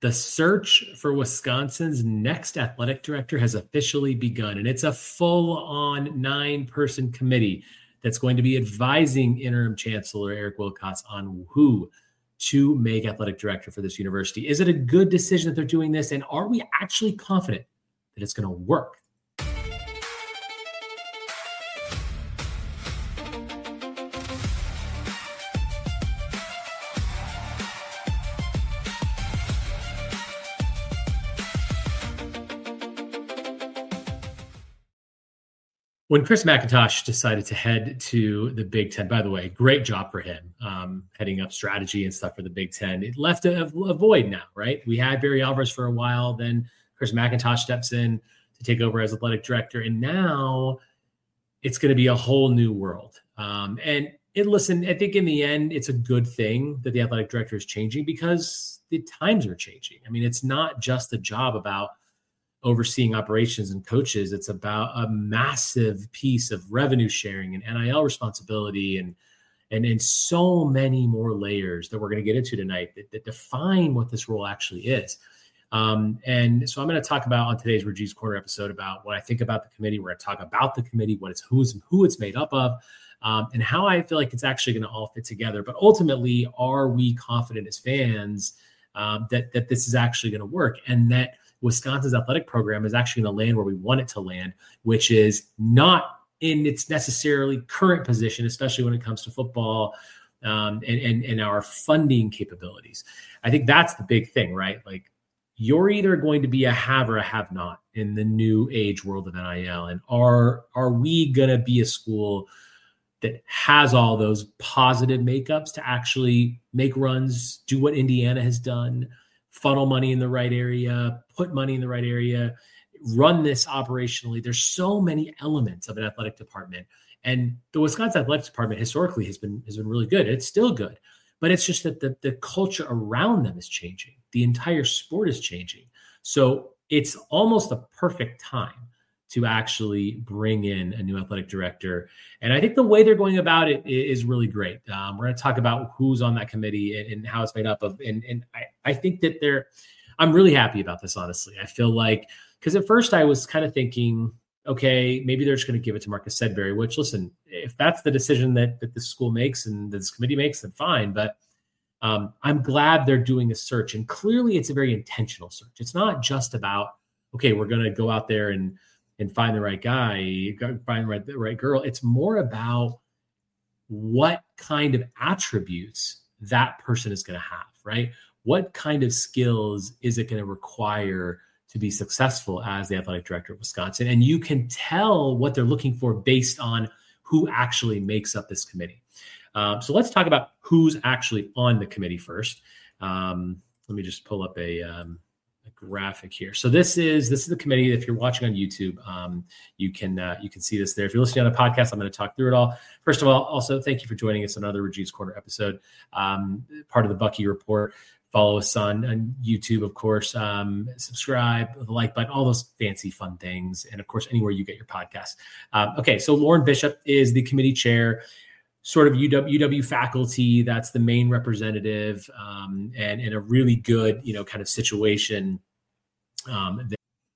The search for Wisconsin's next athletic director has officially begun, and it's a full-on 9-person committee that's going to be advising interim chancellor Eric Wilcox on who to make athletic director for this university. Is it a good decision that they're doing this? And are we actually confident that it's going to work? When Chris McIntosh decided to head to the Big Ten, by the way, great job for him, heading up strategy and stuff for the Big Ten. It left a void now, right? We had Barry Alvarez for a while. Then Chris McIntosh steps in to take over as athletic director. And now it's going to be a whole new world. Listen, I think in the end, it's a good thing that the athletic director is changing because the times are changing. I mean, it's not just a job about overseeing operations and coaches. It's about a massive piece of revenue sharing and NIL responsibility and so many more layers that we're going to get into tonight that define what this role actually is. And so I'm going to talk about on today's Rajeev's Corner episode about what I think about the committee. We're going to talk about the committee, who it's made up of, and how I feel like it's actually going to all fit together. But ultimately, are we confident as fans that this is actually going to work and that Wisconsin's athletic program is actually going to land where we want it to land, which is not in its necessarily current position, especially when it comes to football and our funding capabilities. I think that's the big thing, right? Like, you're either going to be a have or a have not in the new age world of NIL. And are we going to be a school that has all those positive makeups to actually make runs, do what Indiana has done, funnel money in the right area, put money in the right area, run this operationally? There's so many elements of an athletic department. And the Wisconsin Athletic Department historically has been really good. It's still good. But it's just that the culture around them is changing. The entire sport is changing. So it's almost a perfect time to actually bring in a new athletic director. And I think the way they're going about it is really great. We're going to talk about who's on that committee and how it's made up of. And I think that I'm really happy about this, honestly. I feel like, because at first I was kind of thinking, okay, maybe they're just going to give it to Marcus Sedbury, which, listen, if that's the decision that the school makes and this committee makes, then fine. But I'm glad they're doing a search. And clearly it's a very intentional search. It's not just about, okay, we're going to go out there and find the right guy, find the right girl. It's more about what kind of attributes that person is going to have, right? What kind of skills is it going to require to be successful as the athletic director of Wisconsin? And you can tell what they're looking for based on who actually makes up this committee. So let's talk about who's actually on the committee first. Let me just pull up a graphic here. So this is the committee. If you're watching on YouTube, you can see this there. If you're listening on a podcast, I'm going to talk through it all. First of all, also thank you for joining us on another Rajeev's Corner episode, part of the Bucky Report. Follow us on YouTube, of course. Subscribe, the like button, all those fancy fun things, and of course anywhere you get your podcasts. Okay, so Lauren Bishop is the committee chair, sort of UW faculty. That's the main representative, and a really good, kind of situation. And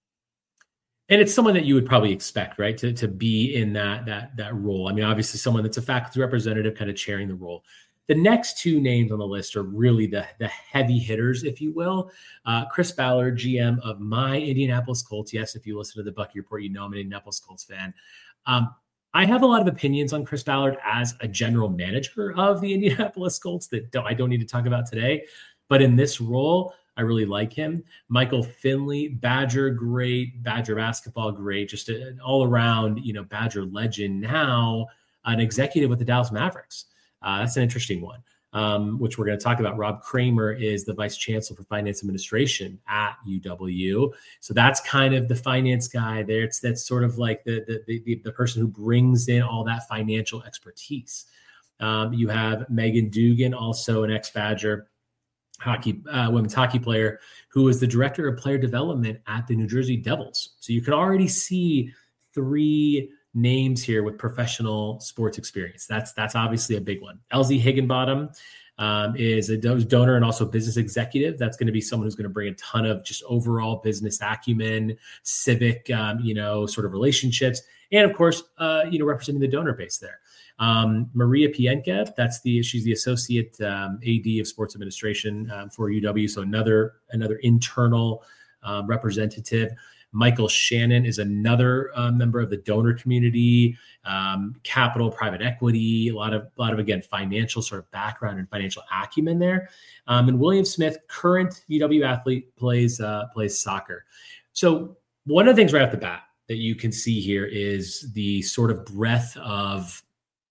it's someone that you would probably expect, right, to be in that role. I mean, obviously someone that's a faculty representative kind of chairing the role. The next two names on the list are really the heavy hitters, if you will. Chris Ballard, GM of my Indianapolis Colts. Yes, if you listen to the Bucky Report, you know I'm an Indianapolis Colts fan. I have a lot of opinions on Chris Ballard as a general manager of the Indianapolis Colts that I don't need to talk about today. But in this role, I really like him. Michael Finley, Badger great, Badger basketball great, just an all-around, Badger legend, now an executive with the Dallas Mavericks. That's an interesting one, which we're going to talk about. Rob Kramer is the vice chancellor for finance administration at UW. So that's kind of the finance guy there. That's sort of like the person who brings in all that financial expertise. You have Megan Dugan, also an ex-Badger women's hockey player, who is the director of player development at the New Jersey Devils. So you can already see three names here with professional sports experience. That's obviously a big one. Elsie Higginbottom, is a donor and also business executive. That's going to be someone who's going to bring a ton of just overall business acumen, civic, sort of relationships, and of course, representing the donor base there. Maria Pienka, she's the associate AD of sports administration for UW. So another internal representative. Michael Shannon is another member of the donor community, capital, private equity, a lot of again, financial sort of background and financial acumen there. And William Smith, current UW athlete, plays soccer. So one of the things right off the bat that you can see here is the sort of breadth of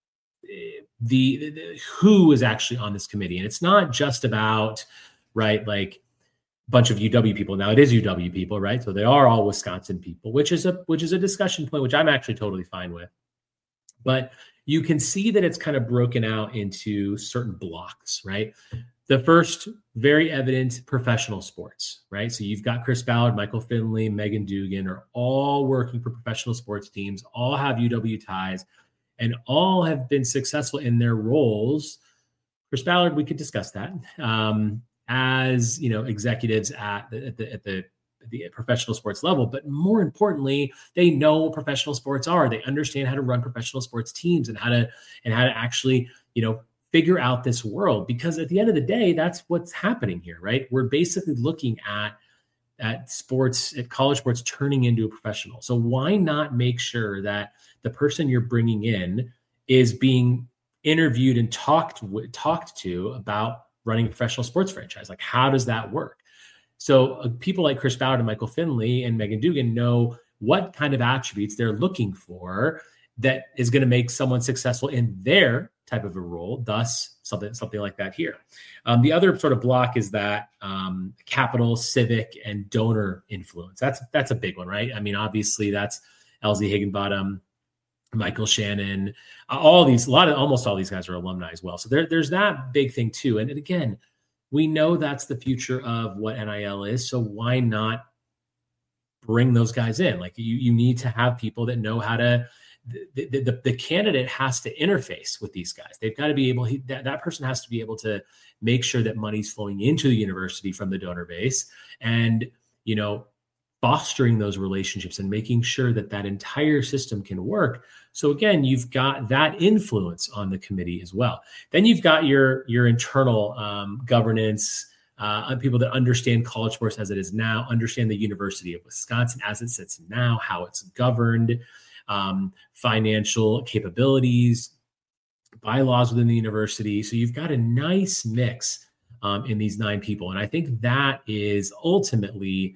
the who is actually on this committee. And it's not just about, right, like bunch of UW people. Now it is UW people, right? So they are all Wisconsin people, which is a discussion point, which I'm actually totally fine with. But you can see that it's kind of broken out into certain blocks, right? The first, very evident, professional sports, right? So you've got Chris Ballard, Michael Finley, Megan Dugan are all working for professional sports teams, all have UW ties, and all have been successful in their roles. Chris Ballard, we could discuss that. As executives at the professional sports level, but more importantly, they know what professional sports are. They understand how to run professional sports teams and how to actually figure out this world. Because at the end of the day, that's what's happening here, right? We're basically looking at sports, at college sports, turning into a professional. So why not make sure that the person you're bringing in is being interviewed and talked to about running a professional sports franchise? Like, how does that work? So people like Chris Ballard and Michael Finley and Megan Dugan know what kind of attributes they're looking for that is going to make someone successful in their type of a role, thus something like that here. The other sort of block is that capital, civic, and donor influence. That's a big one, right? I mean, obviously that's Elsie Higginbottom, Michael Shannon, almost all these guys are alumni as well. So there's that big thing too. And again, we know that's the future of what NIL is. So why not bring those guys in? Like you need to have people that know how to, the candidate has to interface with these guys. They've got to be able, that person has to be able to make sure that money's flowing into the university from the donor base and, fostering those relationships and making sure that entire system can work. So again, you've got that influence on the committee as well. Then you've got your internal governance, people that understand college sports as it is now, understand the University of Wisconsin as it sits now, how it's governed, financial capabilities, bylaws within the university. So you've got a nice mix in these 9 people. And I think that is ultimately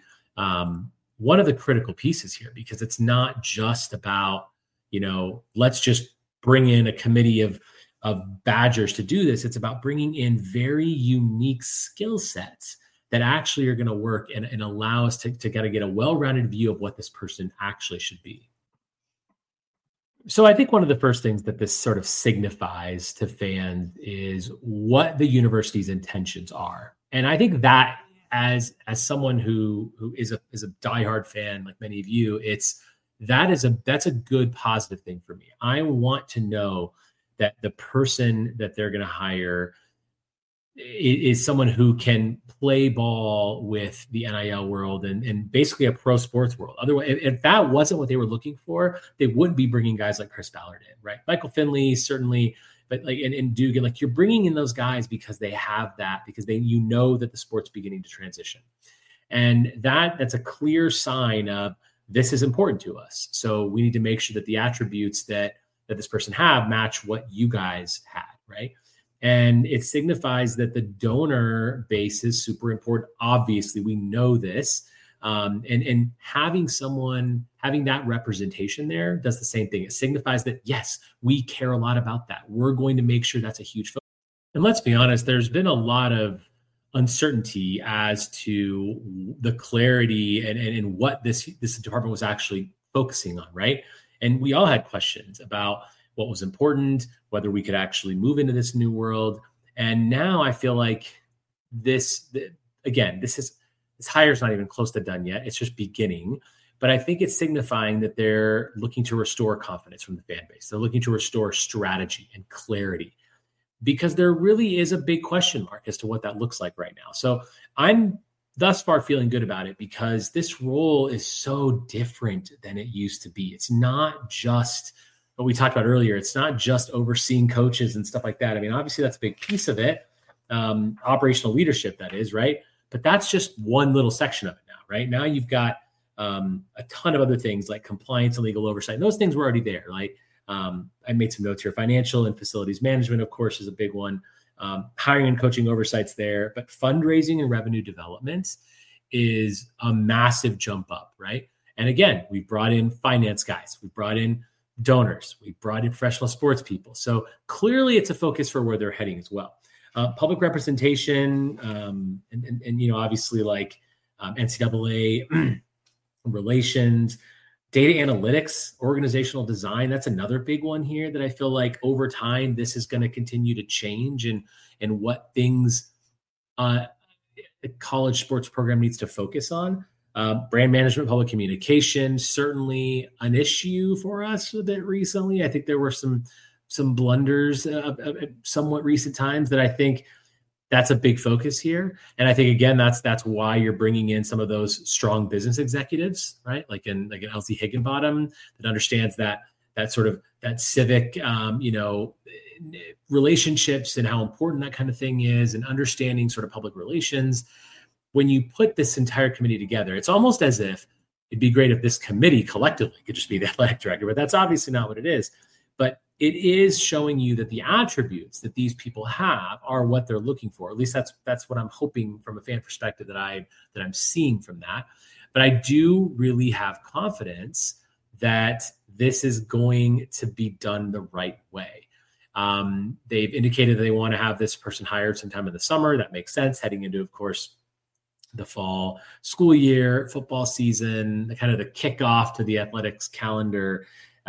one of the critical pieces here, because it's not just about, let's just bring in a committee of Badgers to do this. It's about bringing in very unique skill sets that actually are going to work and allow us to kind of get a well-rounded view of what this person actually should be. So I think one of the first things that this sort of signifies to fans is what the university's intentions are. And I think that as someone who is a diehard fan, like many of you, that's a good positive thing for me. I want to know that the person that they're going to hire is someone who can play ball with the NIL world and basically a pro sports world. Otherwise, if that wasn't what they were looking for, they wouldn't be bringing guys like Chris Ballard in, right? Michael Finley, certainly, but and Dugan, you're bringing in those guys because they have that, because that the sport's beginning to transition. And that's a clear sign of this is important to us. So we need to make sure that the attributes that this person have match what you guys had, right? And it signifies that the donor base is super important. Obviously, we know this. And having that representation there does the same thing. It signifies that, yes, we care a lot about that. We're going to make sure that's a huge focus. And let's be honest, there's been a lot of uncertainty as to the clarity and what this department was actually focusing on, right? And we all had questions about what was important, whether we could actually move into this new world. And now I feel like this hire is not even close to done yet. It's just beginning. But I think it's signifying that they're looking to restore confidence from the fan base. They're looking to restore strategy and clarity. because there really is a big question mark as to what that looks like right now. So I'm thus far feeling good about it because this role is so different than it used to be. It's not just what we talked about earlier. It's not just overseeing coaches and stuff like that. I mean, obviously that's a big piece of it. Operational leadership, that is, right? But that's just one little section of it now, right? Now you've got a ton of other things like compliance and legal oversight. And those things were already there. Like I made some notes here. Financial and facilities management, of course, is a big one. Hiring and coaching oversight's there, but fundraising and revenue development is a massive jump up, right? And again, we brought in finance guys, we brought in donors, we brought in professional sports people. So clearly it's a focus for where they're heading as well. Public representation, and obviously like NCAA relations, data analytics, organizational design. That's another big one here that I feel like over time, this is going to continue to change and what things a college sports program needs to focus on. Brand management, public communication, certainly an issue for us a bit recently. I think there were some blunders of somewhat recent times that I think that's a big focus here. And I think, again, that's why you're bringing in some of those strong business executives, right? Like an Elsie Higginbottom that understands that sort of that civic, relationships and how important that kind of thing is, and understanding sort of public relations. When you put this entire committee together, it's almost as if it'd be great if this committee collectively could just be the athletic director, but that's obviously not what it is. But it is showing you that the attributes that these people have are what they're looking for. At least that's what I'm hoping from a fan perspective that I'm seeing from that. But I do really have confidence that this is going to be done the right way. They've indicated that they want to have this person hired sometime in the summer. That makes sense, heading into, of course, the fall school year, football season, the kind of the kickoff to the athletics calendar.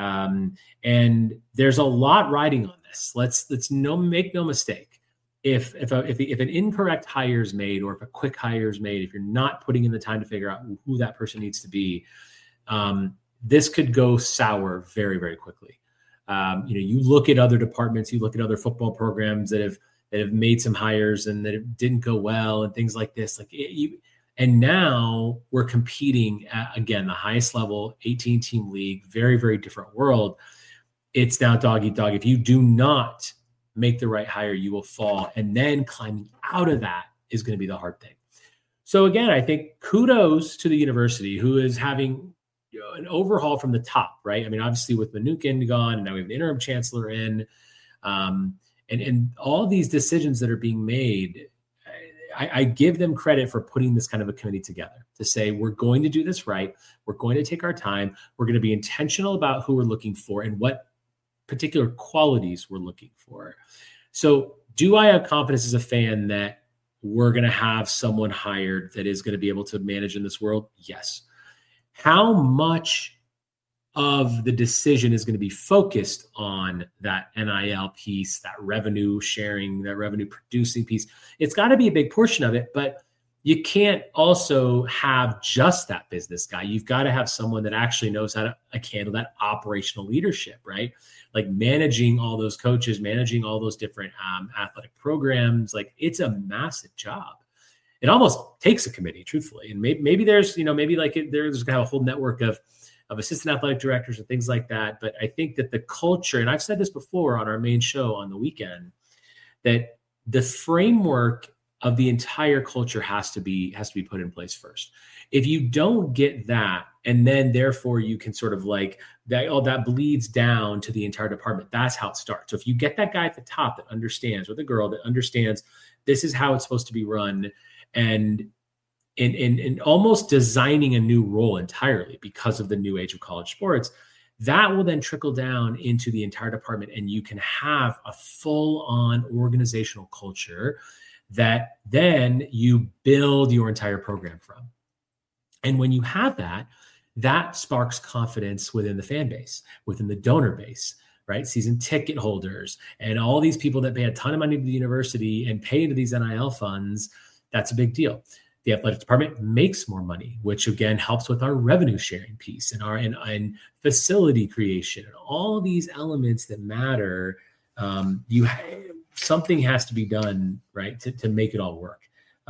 And there's a lot riding on this. Let's make no mistake. If an incorrect hire is made, or if a quick hire is made, if you're not putting in the time to figure out who that person needs to be, this could go sour very, very quickly. You look at other departments, you look at other football programs that have made some hires and that it didn't go well and things like this. And now we're competing at, again, the highest level, 18-team league, very, very different world. It's now dog eat dog. If you do not make the right hire, you will fall. And then climbing out of that is going to be the hard thing. So again, I think kudos to the university, who is having an overhaul from the top, right? I mean, obviously with Mnookin gone, and now we have an interim chancellor in, and all these decisions that are being made, I give them credit for putting this kind of a committee together to say, we're going to do this right. We're going to take our time. We're going to be intentional about who we're looking for and what particular qualities we're looking for. So do I have confidence as a fan that we're going to have someone hired that is going to be able to manage in this world? Yes. How much of the decision is going to be focused on that NIL piece, that revenue sharing, that revenue producing piece? It's got to be a big portion of it, but you can't also have just that business guy. You've got to have someone that actually knows how to handle that operational leadership, right? Like managing all those coaches, managing all those different athletic programs. Like, it's a massive job. It almost takes a committee, truthfully. And maybe there's, there's kind of a whole network of assistant athletic directors and things like that. But I think that the culture, and I've said this before on our main show on the weekend, that the framework of the entire culture has to be put in place first. If you don't get that, and then therefore you can sort of like that bleeds down to the entire department. That's how it starts. So if you get that guy at the top that understands, or the girl that understands this is how it's supposed to be run, and almost designing a new role entirely because of the new age of college sports, that will then trickle down into the entire department, and you can have a full-on organizational culture that then you build your entire program from. And when you have that, that sparks confidence within the fan base, within the donor base, right? Season ticket holders, and all these people that pay a ton of money to the university and pay into these NIL funds. That's a big deal. The athletic department makes more money, which again helps with our revenue sharing piece and our and facility creation and all these elements that matter. something has to be done, right, to make it all work.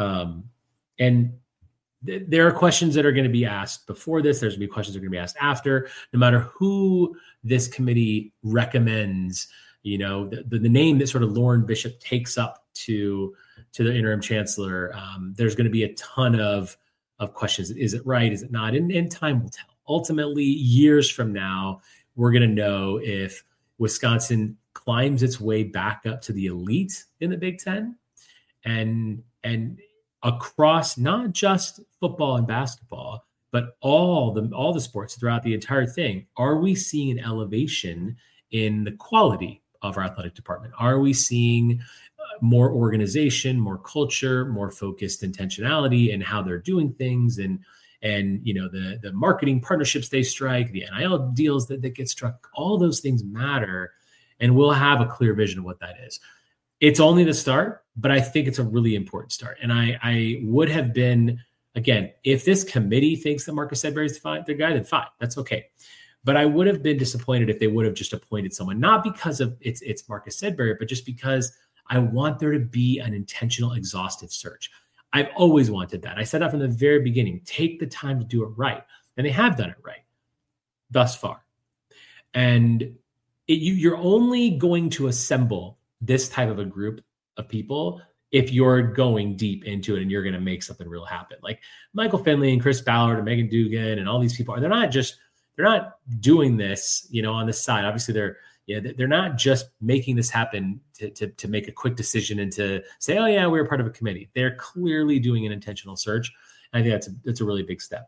And there are questions that are going to be asked before this. There's going to be questions that are going to be asked after. No matter who this committee recommends, the name that sort of Lauren Bishop takes up to the interim chancellor, there's going to be a ton of questions. Is it right? Is it not? And time will tell. Ultimately, years from now, we're going to know if Wisconsin climbs its way back up to the elite in the Big Ten, and across not just football and basketball, but all the sports throughout the entire thing. Are we seeing an elevation in the quality of our athletic department? Are we seeing more organization, more culture, more focused intentionality in how they're doing things, and the marketing partnerships they strike, the NIL deals that get struck? All those things matter, and we'll have a clear vision of what that is. It's only the start, but I think it's a really important start. And I would have been, again, if this committee thinks that Marcus Sedbury is the guy, then fine, that's okay. But I would have been disappointed if they would have just appointed someone, not because of it's Marcus Sedbury, but just because I want there to be an intentional, exhaustive search. I've always wanted that. I said that from the very beginning. Take the time to do it right. And they have done it right thus far. And you're only going to assemble this type of a group of people if you're going deep into it and you're going to make something real happen. Like Michael Finley and Chris Ballard and Megan Dugan and all these people, they're not doing this, on the side. Obviously they're not just making this happen to make a quick decision and to say, oh yeah, we're part of a committee. They're clearly doing an intentional search. And I think that's a really big step.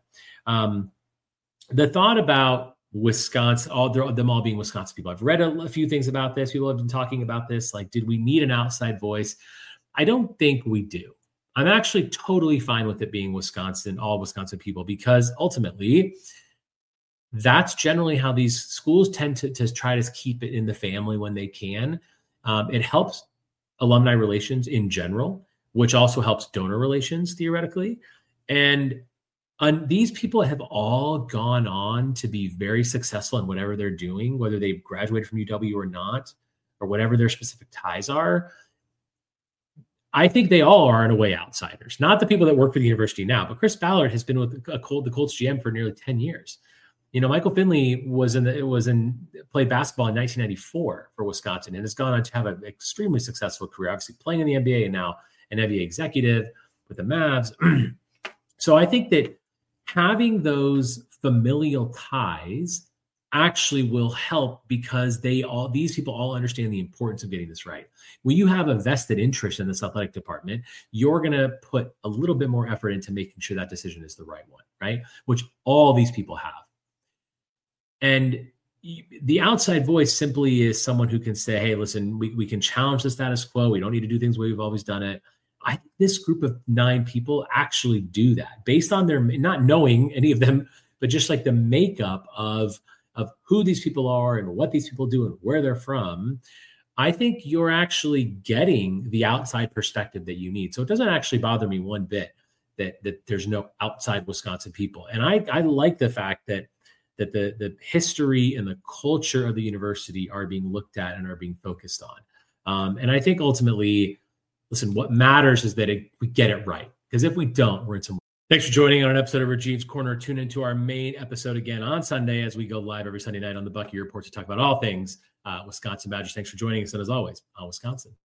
The thought about Wisconsin, them all being Wisconsin people. I've read a few things about this. People have been talking about this. Like, did we need an outside voice? I don't think we do. I'm actually totally fine with it being Wisconsin, all Wisconsin people, because ultimately that's generally how these schools tend to try to keep it in the family when they can. It helps alumni relations in general, which also helps donor relations theoretically. And these people have all gone on to be very successful in whatever they're doing, whether they've graduated from UW or not, or whatever their specific ties are. I think they all are in a way outsiders, not the people that work for the university now, but Chris Ballard has been with the Colts GM for nearly 10 years. Michael Finley played basketball in 1994 for Wisconsin and has gone on to have an extremely successful career, obviously playing in the NBA and now an NBA executive with the Mavs. So I think that having those familial ties actually will help, because these people all understand the importance of getting this right. When you have a vested interest in this athletic department, you're going to put a little bit more effort into making sure that decision is the right one, right? Which all these people have. And the outside voice simply is someone who can say, hey, listen, we can challenge the status quo. We don't need to do things the way we've always done it. I think this group of 9 people actually do that based on their, not knowing any of them, but just like the makeup of who these people are and what these people do and where they're from. I think you're actually getting the outside perspective that you need. So it doesn't actually bother me one bit that there's no outside Wisconsin people. And I like the fact that the history and the culture of the university are being looked at and are being focused on. And I think ultimately, listen, what matters is that we get it right. Because if we don't, we're in some. Thanks for joining on an episode of Rajeev's Corner. Tune into our main episode again on Sunday as we go live every Sunday night on the Bucky Report to talk about all things Wisconsin Badgers. Thanks for joining us. And as always, on Wisconsin.